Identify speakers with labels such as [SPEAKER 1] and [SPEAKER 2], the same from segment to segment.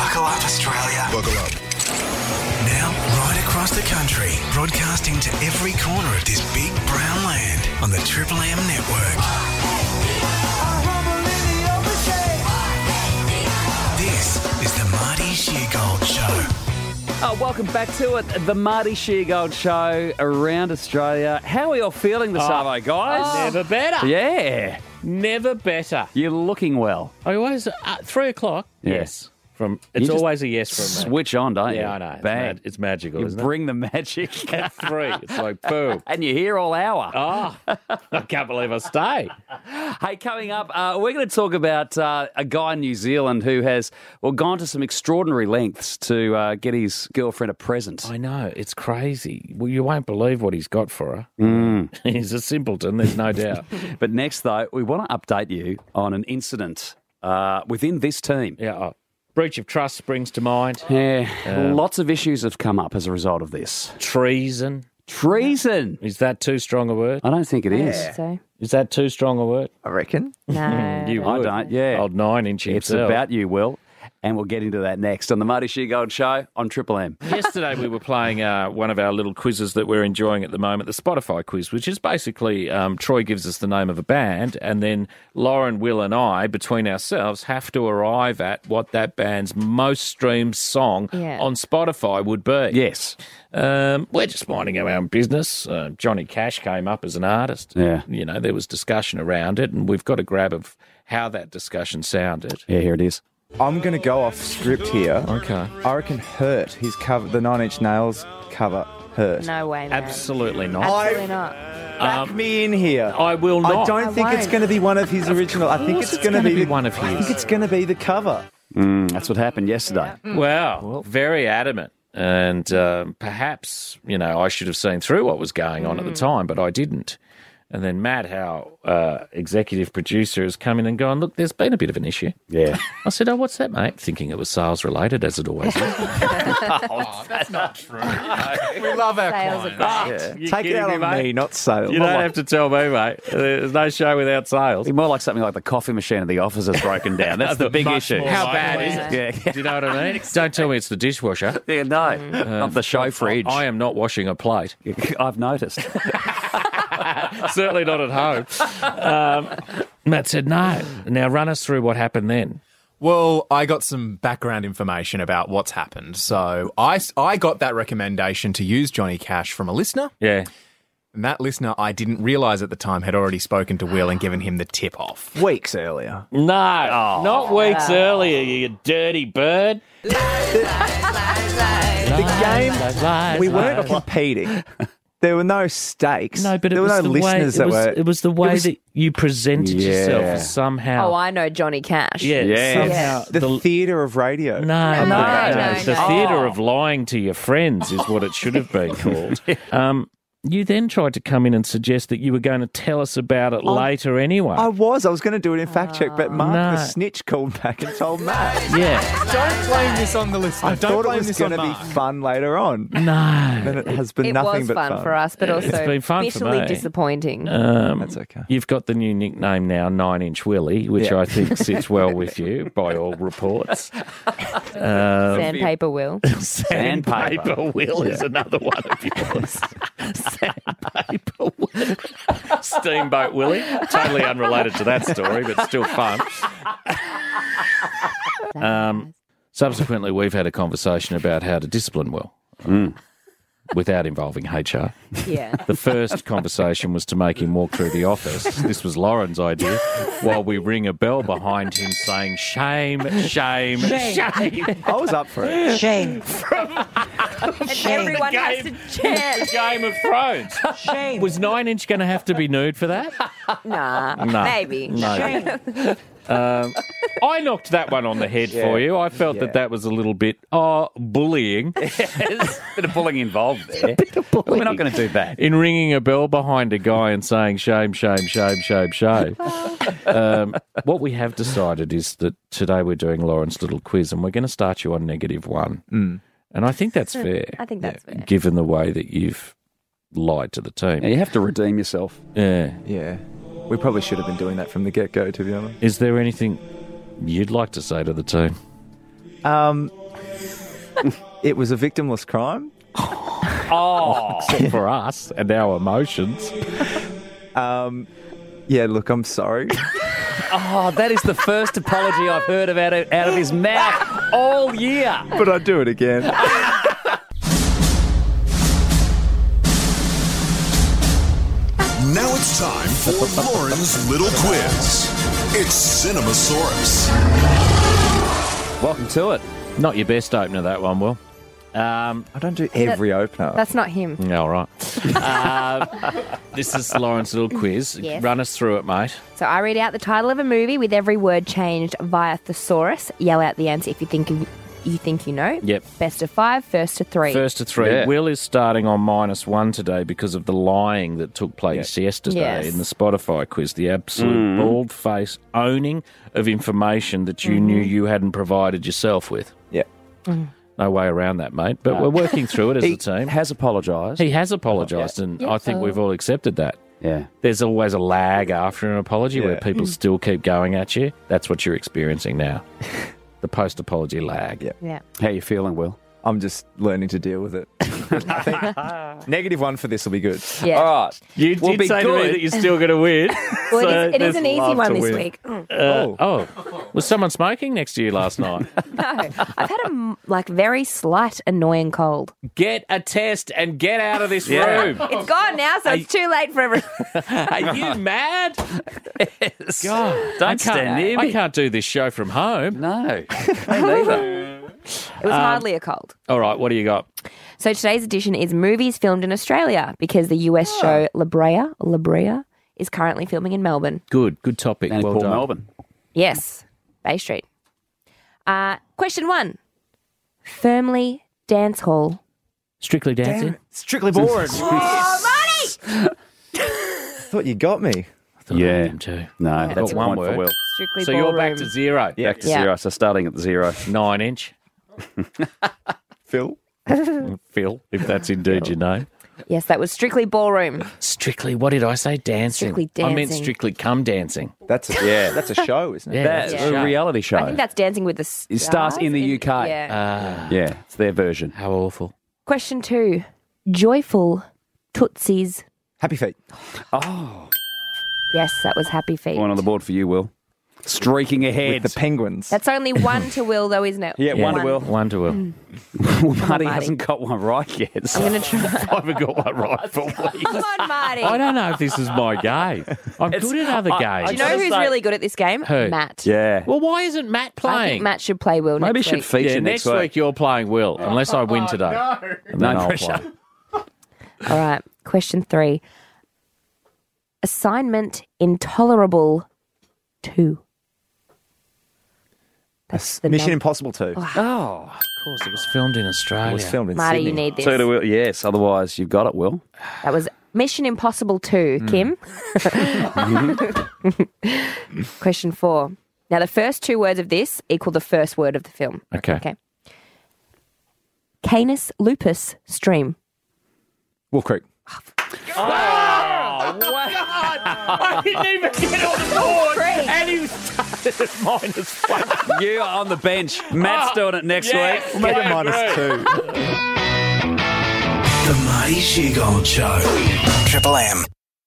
[SPEAKER 1] Buckle up, Australia.
[SPEAKER 2] Buckle up.
[SPEAKER 1] Now, right across the country, broadcasting to every corner of this big brown land on the Triple M network. This is the Marty Sheargold Show.
[SPEAKER 3] Welcome back to it, the Marty Sheargold Show around Australia. How are you all feeling this Arvo, guys?
[SPEAKER 4] Never better.
[SPEAKER 3] Yeah.
[SPEAKER 4] Never better.
[SPEAKER 3] You're looking well.
[SPEAKER 4] I always, 3 o'clock?
[SPEAKER 3] Yeah.
[SPEAKER 4] Yes. It's
[SPEAKER 3] just
[SPEAKER 4] always a yes from me.
[SPEAKER 3] Switch on, don't you?
[SPEAKER 4] Yeah, I know.
[SPEAKER 3] Bang.
[SPEAKER 4] It's magical,
[SPEAKER 3] You
[SPEAKER 4] isn't
[SPEAKER 3] bring the magic.
[SPEAKER 4] it? 3. It's like, boom.
[SPEAKER 3] And you're here all hour.
[SPEAKER 4] Oh, I can't believe I stay.
[SPEAKER 3] Hey, coming up, we're going to talk about a guy in New Zealand who has gone to some extraordinary lengths to get his girlfriend a present.
[SPEAKER 4] I know. It's crazy. Well, you won't believe what he's got for her. He's a simpleton, there's no doubt.
[SPEAKER 3] But next, though, we want to update you on an incident within this team.
[SPEAKER 4] Yeah. Breach of trust springs to mind.
[SPEAKER 3] Yeah, lots of issues have come up as a result of this.
[SPEAKER 4] Treason.
[SPEAKER 3] Treason!
[SPEAKER 4] Is that too strong a word?
[SPEAKER 3] I don't think it is.
[SPEAKER 5] So,
[SPEAKER 4] Is that too strong a word?
[SPEAKER 2] I reckon.
[SPEAKER 5] no.
[SPEAKER 4] You
[SPEAKER 3] I
[SPEAKER 4] would.
[SPEAKER 3] don't, yeah.
[SPEAKER 4] Old 9-inch
[SPEAKER 3] It's
[SPEAKER 4] himself.
[SPEAKER 3] about you, Will. And we'll get into that next on the Marty Sheargold Show on Triple M.
[SPEAKER 4] Yesterday we were playing one of our little quizzes that we're enjoying at the moment, the Spotify quiz, which is basically Troy gives us the name of a band and then Lauren, Will and I, between ourselves, have to arrive at what that band's most streamed song on Spotify would be.
[SPEAKER 3] Yes.
[SPEAKER 4] We're just minding our own business. Johnny Cash came up as an artist.
[SPEAKER 3] Yeah.
[SPEAKER 4] You know, there was discussion around it and we've got a grab of how that discussion sounded.
[SPEAKER 3] Yeah, here it is.
[SPEAKER 2] I'm going to go off script here.
[SPEAKER 4] Okay.
[SPEAKER 2] I reckon Hurt, his cover, the Nine Inch Nails cover, Hurt.
[SPEAKER 5] No way, man.
[SPEAKER 4] Absolutely not.
[SPEAKER 5] Absolutely not.
[SPEAKER 2] Back me in here.
[SPEAKER 4] I will not.
[SPEAKER 2] I don't think it's
[SPEAKER 5] won't.
[SPEAKER 2] going to be one of his original. I think it's going to be
[SPEAKER 4] one of
[SPEAKER 2] I
[SPEAKER 4] his.
[SPEAKER 2] think it's going to be the cover.
[SPEAKER 3] That's what happened yesterday.
[SPEAKER 4] Well, very adamant. And perhaps, you know, I should have seen through what was going on at the time, but I didn't. And then Matt, our executive producer, has come in and gone, look, there's been a bit of an issue.
[SPEAKER 3] Yeah.
[SPEAKER 4] I said, oh, what's that, mate? Thinking it was sales related, as it always is.
[SPEAKER 6] That's not true. We love our
[SPEAKER 5] Sales
[SPEAKER 6] clients.
[SPEAKER 5] are great.
[SPEAKER 4] You
[SPEAKER 2] Take it
[SPEAKER 4] kidding
[SPEAKER 2] out on
[SPEAKER 4] mate?
[SPEAKER 2] me, not sales.
[SPEAKER 4] You don't have to tell me, mate. There's no show without sales.
[SPEAKER 3] More like something like the coffee machine at the office has broken down. That's the big
[SPEAKER 6] much
[SPEAKER 3] issue.
[SPEAKER 6] more
[SPEAKER 4] How
[SPEAKER 6] likely.
[SPEAKER 4] bad is it?
[SPEAKER 3] Yeah.
[SPEAKER 4] Do you know what I mean? Don't tell me it's the dishwasher.
[SPEAKER 3] Yeah, no, not the show fridge.
[SPEAKER 4] I am not washing a plate.
[SPEAKER 3] I've noticed.
[SPEAKER 4] Certainly not at home. Matt said no. Now run us through what happened then.
[SPEAKER 6] Well, I got some background information about what's happened. So I got that recommendation to use Johnny Cash from a listener.
[SPEAKER 4] Yeah.
[SPEAKER 6] And that listener, I didn't realise at the time, had already spoken to Will and given him the tip off.
[SPEAKER 2] Weeks earlier.
[SPEAKER 4] No, not weeks earlier, you dirty bird.
[SPEAKER 2] The game, we weren't competing. There were no stakes.
[SPEAKER 4] No, but
[SPEAKER 2] there
[SPEAKER 4] it
[SPEAKER 2] were
[SPEAKER 4] was
[SPEAKER 2] no
[SPEAKER 4] the way
[SPEAKER 2] listeners that were.
[SPEAKER 4] it was the way that you presented yourself
[SPEAKER 3] Yeah.
[SPEAKER 4] as somehow.
[SPEAKER 5] Oh, I know Johnny Cash.
[SPEAKER 4] yeah,
[SPEAKER 3] Yes.
[SPEAKER 4] somehow
[SPEAKER 2] the theatre of radio.
[SPEAKER 4] no,
[SPEAKER 5] No.
[SPEAKER 4] the theatre of lying to your friends is what it should have been called. You then tried to come in and suggest that you were going to tell us about it later anyway.
[SPEAKER 2] I was going to do it in fact check, but Mark
[SPEAKER 4] No.
[SPEAKER 2] the snitch called back and told Matt.
[SPEAKER 4] Yeah,
[SPEAKER 6] Don't blame this on the listener.
[SPEAKER 2] I
[SPEAKER 6] Don't
[SPEAKER 2] thought it
[SPEAKER 6] blame
[SPEAKER 2] was
[SPEAKER 6] this
[SPEAKER 2] going
[SPEAKER 6] on
[SPEAKER 2] to be
[SPEAKER 6] Mark.
[SPEAKER 2] fun later on.
[SPEAKER 4] no.
[SPEAKER 2] And it has been
[SPEAKER 5] It
[SPEAKER 2] nothing
[SPEAKER 5] was
[SPEAKER 2] but
[SPEAKER 5] fun for us, but also
[SPEAKER 4] It's been fun for
[SPEAKER 5] bitterly
[SPEAKER 4] me.
[SPEAKER 5] disappointing.
[SPEAKER 2] That's okay.
[SPEAKER 4] You've got the new nickname now, 9-inch Willie, which
[SPEAKER 2] Yeah.
[SPEAKER 4] I think sits well with you by all reports.
[SPEAKER 5] Sandpaper Will.
[SPEAKER 4] Sandpaper Will is another one of yours. Sandpaper Will. Steamboat Willie. Totally unrelated to that story, but still fun. Subsequently, we've had a conversation about how to discipline Will without involving HR.
[SPEAKER 5] Yeah.
[SPEAKER 4] The first conversation was to make him walk through the office. This was Lauren's idea, while we ring a bell behind him saying, shame, shame, shame.
[SPEAKER 2] I was up for it.
[SPEAKER 5] Shame. And everyone has to chant.
[SPEAKER 4] Game of Thrones. Shame. Was 9-inch going to have to be nude for that?
[SPEAKER 5] Nah,
[SPEAKER 4] No.
[SPEAKER 5] maybe.
[SPEAKER 4] No. I knocked that one on the head for you. I felt that was a little bit bullying.
[SPEAKER 3] There's a bit of bullying involved there. We're not going to do that.
[SPEAKER 4] In ringing a bell behind a guy and saying shame, shame, shame, shame, shame. What we have decided is that today we're doing Lauren's little quiz and we're going to start you on -1. And I think that's fair,
[SPEAKER 5] I think that's fair.
[SPEAKER 4] given the way that you've lied to the team.
[SPEAKER 3] Yeah, you have to redeem yourself.
[SPEAKER 4] Yeah.
[SPEAKER 2] Yeah. We probably should have been doing that from the get-go, to be honest.
[SPEAKER 4] Is there anything you'd like to say to the team?
[SPEAKER 2] It was a victimless crime.
[SPEAKER 4] Except for us and our emotions.
[SPEAKER 2] Yeah, look, I'm sorry.
[SPEAKER 3] Oh, that is the first apology I've heard out of his mouth all year.
[SPEAKER 2] But I'd do it again.
[SPEAKER 7] Now it's time for Lauren's Little Quiz. It's Cinemasaurus.
[SPEAKER 3] Welcome to it.
[SPEAKER 4] Not your best opener, that one, Will.
[SPEAKER 2] I don't do every opener.
[SPEAKER 5] That's not him.
[SPEAKER 4] Yeah, all right. This is Lauren's Little Quiz.
[SPEAKER 5] Yes.
[SPEAKER 4] Run us through it, mate.
[SPEAKER 5] So I read out the title of a movie with every word changed via thesaurus. Yell out the answer if you think you know.
[SPEAKER 4] Yep.
[SPEAKER 5] Best of 5, first to 3.
[SPEAKER 4] First to 3.
[SPEAKER 3] Yeah.
[SPEAKER 4] Will is starting on -1 today because of the lying that took place yesterday
[SPEAKER 5] Yes.
[SPEAKER 4] in the Spotify quiz. The absolute bald-faced owning of information that you knew you hadn't provided yourself with.
[SPEAKER 2] Yeah.
[SPEAKER 4] No way around that, mate. But we're working through it as
[SPEAKER 3] He
[SPEAKER 4] a team.
[SPEAKER 3] has apologised.
[SPEAKER 4] He has apologised, and I think we've all accepted that.
[SPEAKER 3] Yeah.
[SPEAKER 4] There's always a lag after an apology where people still keep going at you. That's what you're experiencing now. The post-apology lag.
[SPEAKER 2] Yeah.
[SPEAKER 5] Yeah.
[SPEAKER 3] How you feeling, Will?
[SPEAKER 2] I'm just learning to deal with it. I think -1 for this will be good.
[SPEAKER 5] Yeah.
[SPEAKER 3] All right.
[SPEAKER 4] You
[SPEAKER 3] We'll
[SPEAKER 4] did
[SPEAKER 3] be
[SPEAKER 4] say to me
[SPEAKER 3] good.
[SPEAKER 4] that you're still going to win.
[SPEAKER 5] Well, it is an easy
[SPEAKER 2] love
[SPEAKER 5] one
[SPEAKER 2] to
[SPEAKER 5] this
[SPEAKER 2] win.
[SPEAKER 5] week.
[SPEAKER 4] Oh, was someone smoking next to you last night?
[SPEAKER 5] No, I've had a very slight annoying cold.
[SPEAKER 4] Get a test and get out of this room.
[SPEAKER 5] It's gone now, so it's too late for everyone.
[SPEAKER 4] Are you mad?
[SPEAKER 3] Yes.
[SPEAKER 4] God,
[SPEAKER 3] Don't stand near
[SPEAKER 4] I
[SPEAKER 3] me.
[SPEAKER 4] can't do this show from home.
[SPEAKER 3] No. Me neither.
[SPEAKER 5] It was hardly a cold.
[SPEAKER 4] All right, what do you got?
[SPEAKER 5] So today's edition is movies filmed in Australia because the US show La Brea is currently filming in Melbourne.
[SPEAKER 4] Good topic.
[SPEAKER 3] And
[SPEAKER 4] well
[SPEAKER 3] Paul
[SPEAKER 4] done.
[SPEAKER 3] Melbourne.
[SPEAKER 5] Yes, Bay Street. Question 1. Firmly Dance Hall.
[SPEAKER 4] Strictly Dancing.
[SPEAKER 2] Strictly boring.
[SPEAKER 5] Oh,
[SPEAKER 2] Thought you got me.
[SPEAKER 3] Yeah.
[SPEAKER 4] Him too.
[SPEAKER 3] No, that's
[SPEAKER 4] Got
[SPEAKER 3] a
[SPEAKER 4] one
[SPEAKER 3] point for
[SPEAKER 4] word.
[SPEAKER 3] Will.
[SPEAKER 5] Strictly
[SPEAKER 4] So
[SPEAKER 5] Ballroom.
[SPEAKER 4] you're back to 0.
[SPEAKER 3] Back to
[SPEAKER 5] Yeah.
[SPEAKER 3] 0, so starting at 0.
[SPEAKER 4] 9-inch.
[SPEAKER 2] Phil?
[SPEAKER 4] Phil, if that's indeed your name.
[SPEAKER 5] Yes, that was Strictly Ballroom.
[SPEAKER 4] Strictly, what did I say? Dancing.
[SPEAKER 5] Strictly
[SPEAKER 4] I meant
[SPEAKER 5] Dancing.
[SPEAKER 4] Strictly Come Dancing.
[SPEAKER 2] That's a show, isn't it?
[SPEAKER 4] Yeah.
[SPEAKER 3] That's
[SPEAKER 5] Yeah.
[SPEAKER 3] a reality show.
[SPEAKER 5] I think that's Dancing with the Stars.
[SPEAKER 3] It starts in the UK.
[SPEAKER 5] Yeah.
[SPEAKER 3] Yeah, it's their version.
[SPEAKER 4] How awful.
[SPEAKER 5] Question 2. Joyful Tootsies.
[SPEAKER 2] Happy Feet.
[SPEAKER 5] Yes, that was Happy Feet.
[SPEAKER 3] One on the board for you, Will. Streaking ahead.
[SPEAKER 2] With the Penguins.
[SPEAKER 5] That's only 1 to Will, though, isn't it?
[SPEAKER 2] Yeah, one to Will.
[SPEAKER 4] 1 to Will.
[SPEAKER 3] Marty
[SPEAKER 5] Marty.
[SPEAKER 3] hasn't got one right yet. So.
[SPEAKER 5] I'm going to try.
[SPEAKER 4] I haven't got one right for weeks.
[SPEAKER 5] Come on, Marty.
[SPEAKER 4] I don't know if this is my game. I'm good at other games.
[SPEAKER 5] Do you know who's really good at this game?
[SPEAKER 4] Who?
[SPEAKER 5] Matt.
[SPEAKER 3] Yeah.
[SPEAKER 4] Well, why isn't Matt
[SPEAKER 5] I
[SPEAKER 4] playing?
[SPEAKER 5] think Matt should play Will
[SPEAKER 3] Maybe it
[SPEAKER 5] next
[SPEAKER 3] should
[SPEAKER 5] week.
[SPEAKER 3] feature
[SPEAKER 4] next week you're playing Will, unless I win today. And then
[SPEAKER 3] No
[SPEAKER 4] I'll
[SPEAKER 3] pressure.
[SPEAKER 4] play.
[SPEAKER 5] All right. Question 3. Assignment Intolerable 2. That's the
[SPEAKER 2] Mission
[SPEAKER 5] num-
[SPEAKER 2] Impossible 2.
[SPEAKER 3] Oh.
[SPEAKER 4] Of course, it was filmed in Australia.
[SPEAKER 2] It was filmed in
[SPEAKER 5] Marty,
[SPEAKER 2] Sydney.
[SPEAKER 5] you need this.
[SPEAKER 3] So do Will. Yes, otherwise you've got it, Will.
[SPEAKER 5] That was Mission Impossible 2, Kim. Question 4. Now, the first 2 words of this equal the first word of the film.
[SPEAKER 4] Okay.
[SPEAKER 5] Canis lupus stream.
[SPEAKER 2] Wolf Creek.
[SPEAKER 4] I didn't even get on the board, and he started at -1.
[SPEAKER 3] You are on the bench. Matt's doing it next week.
[SPEAKER 2] We'll make it -2.
[SPEAKER 1] The Marty Sheargold Show. Triple M.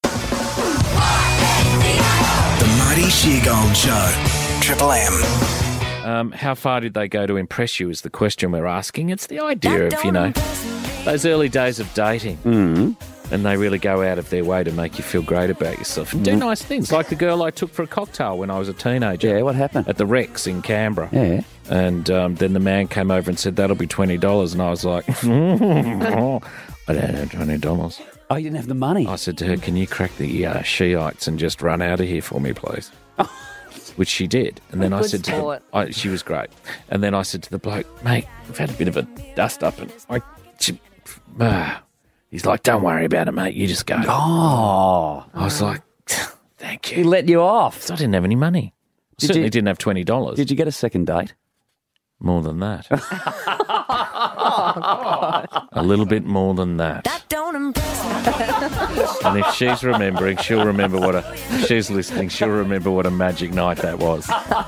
[SPEAKER 1] The Marty Sheargold Show. Triple M.
[SPEAKER 4] How far did they go to impress you is the question we're asking. It's the idea of, those early days of dating. And they really go out of their way to make you feel great about yourself and do nice things, like the girl I took for a cocktail when I was a teenager.
[SPEAKER 3] Yeah, what happened?
[SPEAKER 4] At the Rex in Canberra.
[SPEAKER 3] Yeah.
[SPEAKER 4] And then the man came over and said, that'll be $20. And I was like, I don't have $20.
[SPEAKER 3] Oh, you didn't have the money.
[SPEAKER 4] I said to her, can you crack the Shiites and just run out of here for me, please? Which she did. And then I
[SPEAKER 5] Good
[SPEAKER 4] said
[SPEAKER 5] sport.
[SPEAKER 4] to she was great. And then I said to the bloke, mate, we've had a bit of a dust up. And he's like, don't worry about it, mate. You just go.
[SPEAKER 3] Oh.
[SPEAKER 4] I was like, thank
[SPEAKER 3] He
[SPEAKER 4] you.
[SPEAKER 3] let you off.
[SPEAKER 4] So I didn't have any money.
[SPEAKER 3] Did
[SPEAKER 4] Certainly
[SPEAKER 3] you-
[SPEAKER 4] didn't have $20.
[SPEAKER 3] Did you get a second date?
[SPEAKER 4] More than that. A little bit more than that. And if she's remembering, she'll remember if she's listening, she'll remember what a magic night that was.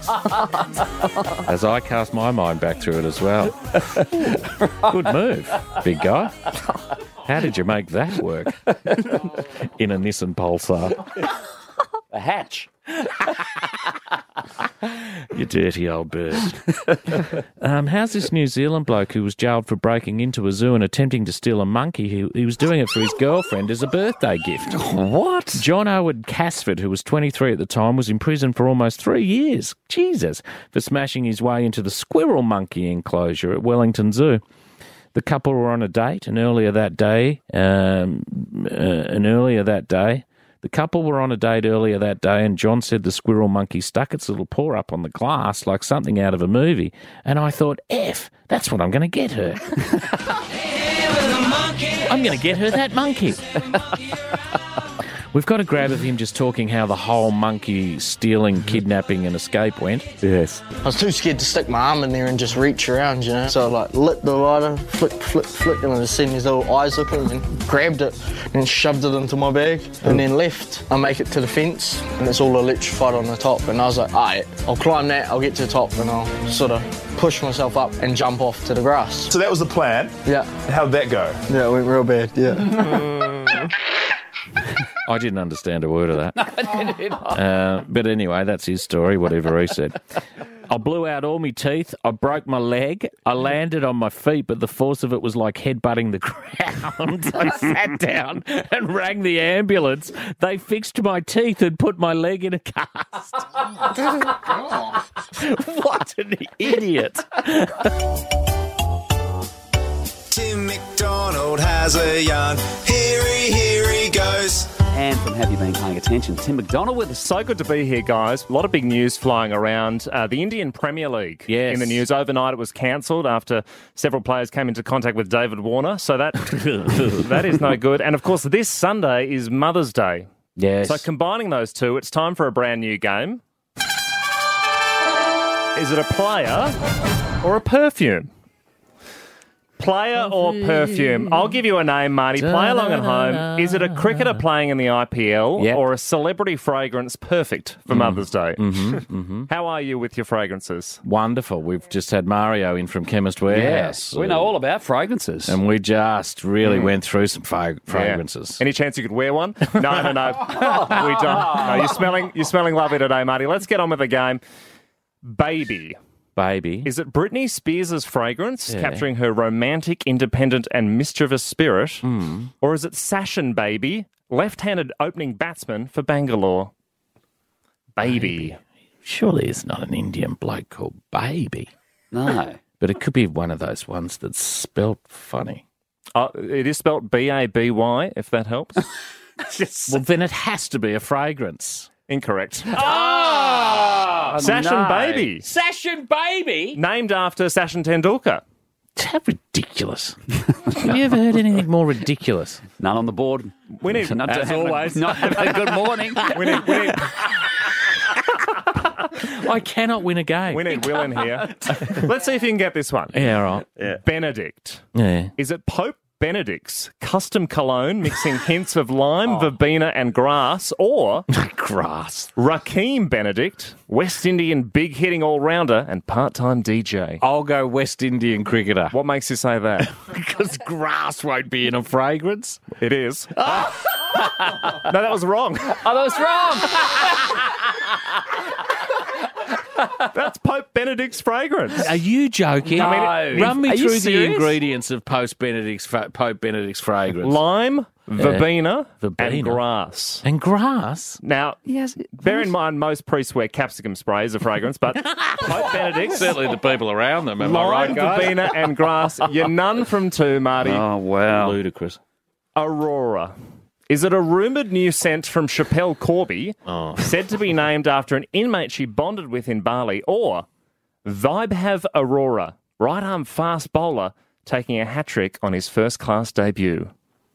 [SPEAKER 4] As I cast my mind back through it as well. Good move, big guy. How did you make that work? In a Nissan Pulsar.
[SPEAKER 3] A hatch.
[SPEAKER 4] You dirty old bird. How's this New Zealand bloke who was jailed for breaking into a zoo and attempting to steal a monkey? He was doing it for his girlfriend as a birthday gift.
[SPEAKER 3] What?
[SPEAKER 4] John Howard Casford, who was 23 at the time, was in prison for almost 3 years. Jesus. For smashing his way into the squirrel monkey enclosure at Wellington Zoo. The couple were on a date, and earlier that day, the couple were on a date earlier that day, and John said the squirrel monkey stuck its little paw up on the glass like something out of a movie. And I thought, that's what I'm going to get her. I'm going to get her that monkey. We've got a grab of him just talking how the whole monkey stealing, kidnapping and escape went.
[SPEAKER 2] Yes.
[SPEAKER 8] I was too scared to stick my arm in there and just reach around, you know. So I lit the lighter, flick, and I just seen his little eyes looking and grabbed it and shoved it into my bag and then left. I make it to the fence and it's all electrified on the top, and I was like, alright, I'll climb that, I'll get to the top and I'll sort of push myself up and jump off to the grass.
[SPEAKER 9] So that was the plan?
[SPEAKER 8] Yeah.
[SPEAKER 9] How'd that go?
[SPEAKER 8] Yeah, it went real bad, yeah.
[SPEAKER 4] I didn't understand a word of that. But anyway, that's his story, whatever he said. I blew out all my teeth. I broke my leg. I landed on my feet, but the force of it was like headbutting the ground. I sat down and rang the ambulance. They fixed my teeth and put my leg in a cast. What an idiot.
[SPEAKER 1] Tim McDonald has a yarn. Here he goes.
[SPEAKER 3] And from Have You Been Paying Attention, Tim McDonald with us.
[SPEAKER 10] So good to be here, guys. A lot of big news flying around. The Indian Premier League in the news. Overnight it was cancelled after several players came into contact with David Warner. So that is no good. And, of course, this Sunday is Mother's Day.
[SPEAKER 4] Yes.
[SPEAKER 10] So combining those two, it's time for a brand new game. Is it a player or a perfume? Player or perfume? I'll give you a name, Marty. Play along at home. Is it a cricketer playing in the IPL or a celebrity fragrance perfect for Mother's Day? How are you with your fragrances?
[SPEAKER 4] Wonderful. We've just had Mario in from Chemist Warehouse.
[SPEAKER 3] We know all about fragrances.
[SPEAKER 4] And we just really went through some fragrances.
[SPEAKER 10] Any chance you could wear one? No. We don't. No, you're smelling lovely today, Marty. Let's get on with the game. Baby. Is it Britney Spears' fragrance capturing her romantic, independent and mischievous spirit? Or is it Sachin Baby, left-handed opening batsman for Bangalore? Baby.
[SPEAKER 4] Surely it's not an Indian bloke called Baby.
[SPEAKER 3] No.
[SPEAKER 4] But it could be one of those ones that's spelt funny.
[SPEAKER 10] It is spelt B-A-B-Y, if that helps.
[SPEAKER 4] Well, then it has to be a fragrance.
[SPEAKER 10] Incorrect.
[SPEAKER 3] Sachin
[SPEAKER 10] Baby.
[SPEAKER 4] Sachin Baby?
[SPEAKER 10] Named after Sachin Tendulkar.
[SPEAKER 4] How ridiculous. Have you ever heard anything more ridiculous?
[SPEAKER 3] None on the board.
[SPEAKER 10] We need,
[SPEAKER 3] as always, not a good morning.
[SPEAKER 10] we need
[SPEAKER 4] I cannot win a game.
[SPEAKER 10] We need Will in here. Let's see if you can get this one.
[SPEAKER 4] Yeah, all right.
[SPEAKER 10] Yeah. Benedict.
[SPEAKER 4] Yeah.
[SPEAKER 10] Is it Pope Benedict's custom cologne mixing hints of lime, verbena and grass, or
[SPEAKER 4] grass?
[SPEAKER 10] Rakeem Benedict, West Indian big-hitting all-rounder and part-time DJ.
[SPEAKER 4] I'll go West Indian cricketer.
[SPEAKER 10] What makes you say that?
[SPEAKER 4] Because grass won't be in a fragrance.
[SPEAKER 10] It is. No, that was wrong.
[SPEAKER 3] Oh, that was wrong.
[SPEAKER 10] That's Pope Benedict's fragrance.
[SPEAKER 4] Are you joking?
[SPEAKER 3] No.
[SPEAKER 4] Run me
[SPEAKER 3] Are you
[SPEAKER 4] through the
[SPEAKER 3] serious?
[SPEAKER 4] ingredients of Pope Benedict's fragrance.
[SPEAKER 10] Lime, verbena,
[SPEAKER 4] Verbena.
[SPEAKER 10] and grass.
[SPEAKER 4] And grass?
[SPEAKER 10] Now, bear in mind, most priests wear capsicum spray as a fragrance, but Pope Benedict's...
[SPEAKER 4] Certainly the people around them, am I right,
[SPEAKER 10] Lime,
[SPEAKER 4] guys?
[SPEAKER 10] verbena, and grass. You're none from two, Marty.
[SPEAKER 3] Oh, wow.
[SPEAKER 4] Ludicrous.
[SPEAKER 10] Aurora. Is it a rumoured new scent from Chappelle Corby, said to be named after an inmate she bonded with in Bali, or Vibe Aurora, right-arm fast bowler, taking a hat-trick on his first-class debut?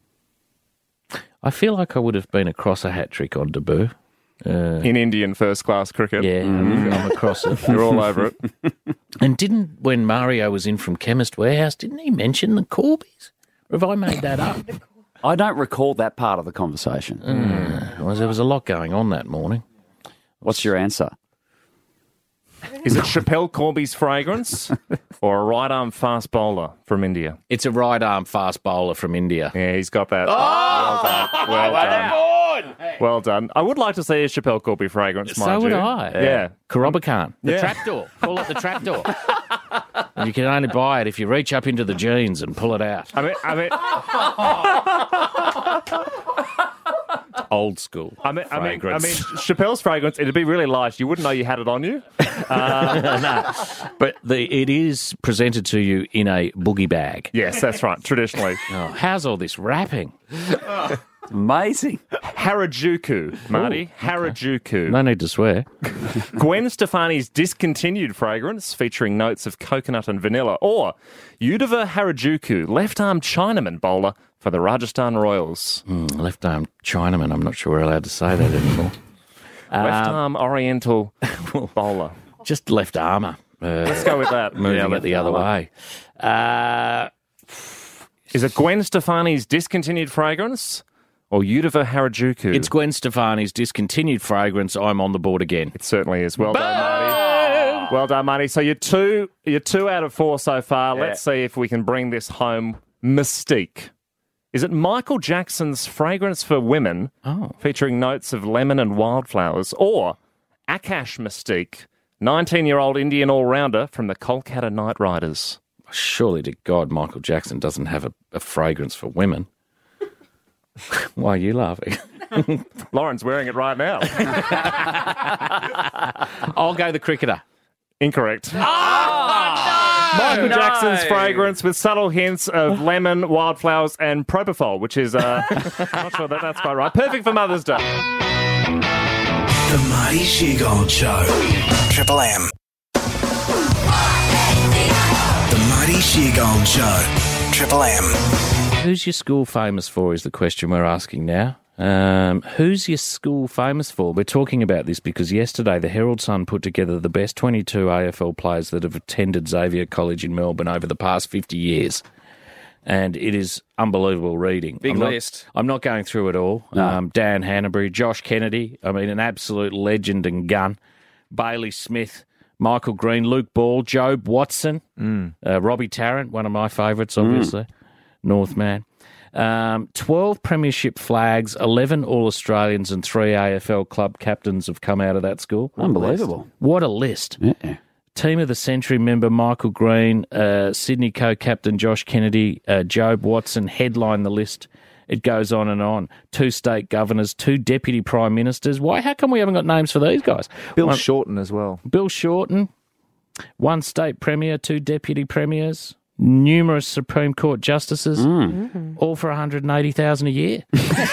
[SPEAKER 4] I feel like I would have been across a hat-trick on debut.
[SPEAKER 10] In Indian first-class cricket.
[SPEAKER 4] Yeah, I'm across it.
[SPEAKER 10] You're all over it.
[SPEAKER 4] And when Mario was in from Chemist Warehouse, didn't he mention the Corbies? Or have I made that up?
[SPEAKER 3] I don't recall that part of the conversation.
[SPEAKER 4] Well, there was a lot going on that morning.
[SPEAKER 3] What's your answer?
[SPEAKER 10] Is it Chappelle Corby's fragrance or a right-arm fast bowler from India?
[SPEAKER 4] It's a right-arm fast bowler from India.
[SPEAKER 10] Yeah, he's got that. Well done. Well done. Well done. I would like to see a Chappelle Corby fragrance, mind
[SPEAKER 4] So would
[SPEAKER 10] you.
[SPEAKER 4] I.
[SPEAKER 10] Yeah.
[SPEAKER 4] Korobakan. The
[SPEAKER 10] Yeah.
[SPEAKER 4] trapdoor. Call it the trapdoor. And you can only buy it if you reach up into the jeans and pull it out.
[SPEAKER 10] I mean,
[SPEAKER 4] Old school.
[SPEAKER 10] I mean,
[SPEAKER 4] fragrance.
[SPEAKER 10] Chappelle's fragrance, it'd be really light. You wouldn't know you had it on you.
[SPEAKER 4] No. But it is presented to you in a boogie bag.
[SPEAKER 10] Yes, that's right, traditionally.
[SPEAKER 4] Oh, how's all this wrapping?
[SPEAKER 3] Amazing.
[SPEAKER 10] Harajuku, Marty. Harajuku.
[SPEAKER 4] No need to swear.
[SPEAKER 10] Gwen Stefani's discontinued fragrance featuring notes of coconut and vanilla. Or Udiva Harajuku, left-arm Chinaman bowler for the Rajasthan Royals.
[SPEAKER 4] Left-arm Chinaman. I'm not sure we're allowed to say that anymore.
[SPEAKER 10] Left-arm Oriental bowler.
[SPEAKER 4] Just left armour.
[SPEAKER 10] Let's go with that.
[SPEAKER 4] Moving it the other way.
[SPEAKER 10] Is it Gwen Stefani's discontinued fragrance or Udiva Harajuku?
[SPEAKER 4] It's Gwen Stefani's discontinued fragrance. I'm on the board again.
[SPEAKER 10] It certainly is. Well done, Marty. Well done, Marty. So you're two out of 4 so far.
[SPEAKER 3] Yeah.
[SPEAKER 10] Let's see if we can bring this home. Mystique. Is it Michael Jackson's fragrance for women featuring notes of lemon and wildflowers, or Akash Mystique, 19-year-old Indian all-rounder from the Kolkata Knight Riders?
[SPEAKER 4] Surely to God, Michael Jackson doesn't have a fragrance for women. Why are you laughing?
[SPEAKER 10] Lauren's wearing it right now.
[SPEAKER 4] I'll go the cricketer.
[SPEAKER 10] Incorrect. Michael Jackson's fragrance with subtle hints of lemon, wildflowers, and propofol, which is, I'm not sure that's quite right. Perfect for Mother's Day.
[SPEAKER 1] The Marty Sheargold Show. Triple M. The Marty Sheargold Show. Triple M.
[SPEAKER 4] Who's your school famous for is the question we're asking now. Who's your school famous for? We're talking about this because yesterday the Herald Sun put together the best 22 AFL players that have attended Xavier College in Melbourne over the past 50 years. And it is unbelievable reading.
[SPEAKER 3] Big list.
[SPEAKER 4] I'm not going through it all.
[SPEAKER 3] No.
[SPEAKER 4] Dan Hanbury, Josh Kennedy, an absolute legend and gun. Bailey Smith, Michael Green, Luke Ball, Jobe Watson, Robbie Tarrant, one of my favourites, obviously, Northman. 12 premiership flags, 11 All-Australians and 3 AFL club captains have come out of that school.
[SPEAKER 3] Unbelievable.
[SPEAKER 4] What a list.
[SPEAKER 3] Yeah.
[SPEAKER 4] Team of the Century member Michael Green, Sydney co-captain Josh Kennedy, Jobe Watson headline the list. It goes on and on. 2 state governors, 2 deputy prime ministers. Why? How come we haven't got names for these guys?
[SPEAKER 2] Bill Shorten as well.
[SPEAKER 4] Bill Shorten, 1 state premier, 2 deputy premiers, numerous Supreme Court justices, all for $180,000 a year.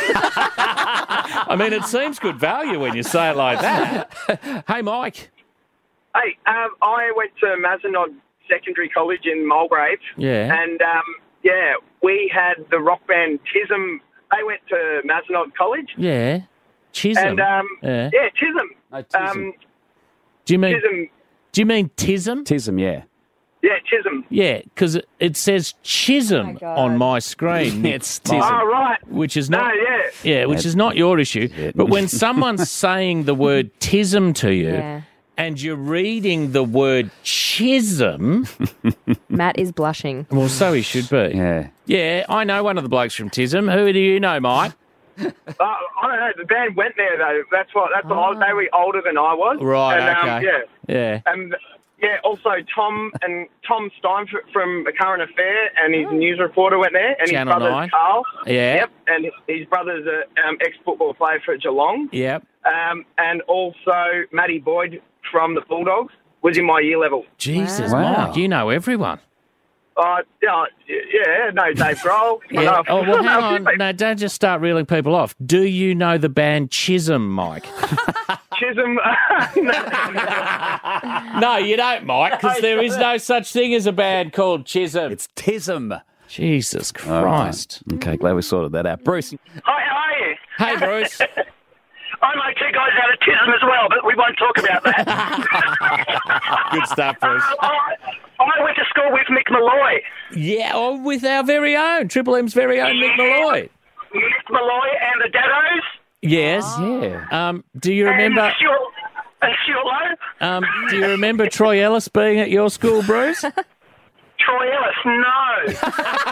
[SPEAKER 4] It seems good value when you say it like that. Hey, Mike.
[SPEAKER 9] Hey, I went to Mazenod Secondary College in Mulgrave.
[SPEAKER 4] Yeah.
[SPEAKER 9] And, we had the rock band Chisholm. They went to Mazenod College.
[SPEAKER 4] Yeah. Chisholm.
[SPEAKER 9] And, Chisholm.
[SPEAKER 3] Oh, Chisholm.
[SPEAKER 4] Do you mean
[SPEAKER 9] Chisholm.
[SPEAKER 4] Do you mean Tism?
[SPEAKER 3] Tism, yeah.
[SPEAKER 9] Yeah, Chisholm.
[SPEAKER 4] Yeah, because it says Chisholm on my screen.
[SPEAKER 3] It's Tism.
[SPEAKER 9] Oh, right.
[SPEAKER 4] Which is not,
[SPEAKER 9] No,
[SPEAKER 4] which is not your issue. But when someone's saying the word Tism to you, and you're reading the word Chisholm,
[SPEAKER 5] Matt is blushing.
[SPEAKER 4] well, so he should be.
[SPEAKER 3] Yeah.
[SPEAKER 4] Yeah, I know one of the blokes from Tism. Who do you know, Mike?
[SPEAKER 9] I don't know. The band went there, though. That's what they were older than I was.
[SPEAKER 4] Right,
[SPEAKER 9] And,
[SPEAKER 4] okay.
[SPEAKER 9] Yeah. And, also Tom Stein from The Current Affair and his news reporter went there. And
[SPEAKER 4] Channel
[SPEAKER 9] his brother's
[SPEAKER 4] 9.
[SPEAKER 9] Carl.
[SPEAKER 4] Yeah.
[SPEAKER 9] Yep. And his brother's an ex-football player for Geelong.
[SPEAKER 4] Yep.
[SPEAKER 9] And also Matty Boyd from the Bulldogs was in my year level.
[SPEAKER 4] Jesus,
[SPEAKER 3] Wow.
[SPEAKER 4] Mike, you know everyone.
[SPEAKER 9] No, Dave Grohl.
[SPEAKER 4] Yeah. Oh, well, hang on. No, don't just start reeling people off. Do you know the band Chisholm, Mike?
[SPEAKER 9] Chisholm.
[SPEAKER 4] No, you don't, Mike, because there is no such thing as a band called Chisholm.
[SPEAKER 3] It's Tism.
[SPEAKER 4] Jesus Christ.
[SPEAKER 3] Okay, glad we sorted that out. Bruce.
[SPEAKER 9] Hi, how are you?
[SPEAKER 4] Hey, Bruce.
[SPEAKER 11] I know 2 guys out of Chisholm as well, but we won't talk about that.
[SPEAKER 4] Good stuff, Bruce.
[SPEAKER 11] I went to school with Mick Malloy.
[SPEAKER 4] Yeah, with our very own, Triple M's very own Mick Malloy.
[SPEAKER 11] Mick Malloy and the Daddos.
[SPEAKER 4] Yes.
[SPEAKER 3] Yeah.
[SPEAKER 4] Do you remember...
[SPEAKER 11] And Stuart Lowe.
[SPEAKER 4] Do you remember Troy Ellis being at your school, Bruce?
[SPEAKER 11] Troy Ellis, no.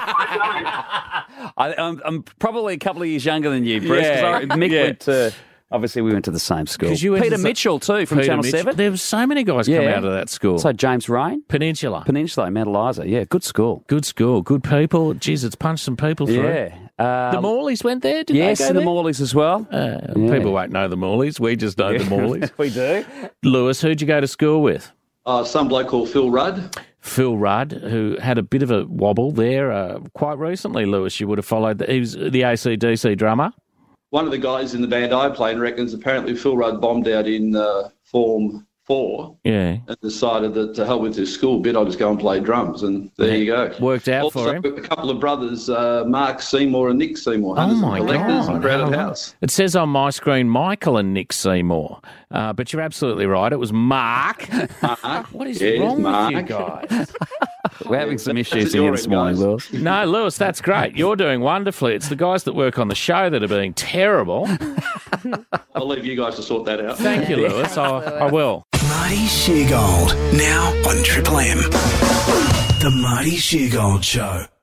[SPEAKER 3] I'm probably a couple of years younger than you, Bruce.
[SPEAKER 4] Yeah.
[SPEAKER 3] Mick went to... Obviously, we went to the same school.
[SPEAKER 4] Peter
[SPEAKER 3] Mitchell, too, from Channel 7.
[SPEAKER 4] There were so many guys come out of that school.
[SPEAKER 3] So James Rain.
[SPEAKER 4] Peninsula,
[SPEAKER 3] Mount Eliza. Yeah, good school.
[SPEAKER 4] Good school. Good people. Jeez, it's punched some people through.
[SPEAKER 3] Yeah.
[SPEAKER 4] The Morleys went there? Did
[SPEAKER 3] yes,
[SPEAKER 4] they go
[SPEAKER 3] the
[SPEAKER 4] there?
[SPEAKER 3] Morleys as well.
[SPEAKER 4] People won't know the Morleys. We just know the Morleys.
[SPEAKER 3] We do.
[SPEAKER 4] Lewis, who'd you go to school with?
[SPEAKER 12] Some bloke called Phil Rudd.
[SPEAKER 4] Phil Rudd, who had a bit of a wobble there quite recently, Lewis. You would have followed. He was the AC/DC drummer.
[SPEAKER 12] One of the guys in the band I played reckons apparently Phil Rudd bombed out in Form 4
[SPEAKER 4] and
[SPEAKER 12] decided that to hell with his school bit, I'll just go and play drums, and there you go.
[SPEAKER 4] Worked out
[SPEAKER 12] also,
[SPEAKER 4] for him.
[SPEAKER 12] A couple of brothers, Mark Seymour and Nick Seymour.
[SPEAKER 4] Oh, my
[SPEAKER 12] God.
[SPEAKER 4] God.
[SPEAKER 12] Crowded house.
[SPEAKER 4] It says on my screen Michael and Nick Seymour, but you're absolutely right. It was Mark. What is wrong with you guys?
[SPEAKER 3] We're having some issues here this morning, Lewis.
[SPEAKER 4] No, Lewis, that's great. You're doing wonderfully. It's the guys that work on the show that are being terrible.
[SPEAKER 12] I'll leave you guys to sort that out.
[SPEAKER 4] Thank you, Lewis. I will.
[SPEAKER 1] Marty Sheargold, now on Triple M. The Marty Sheargold Show.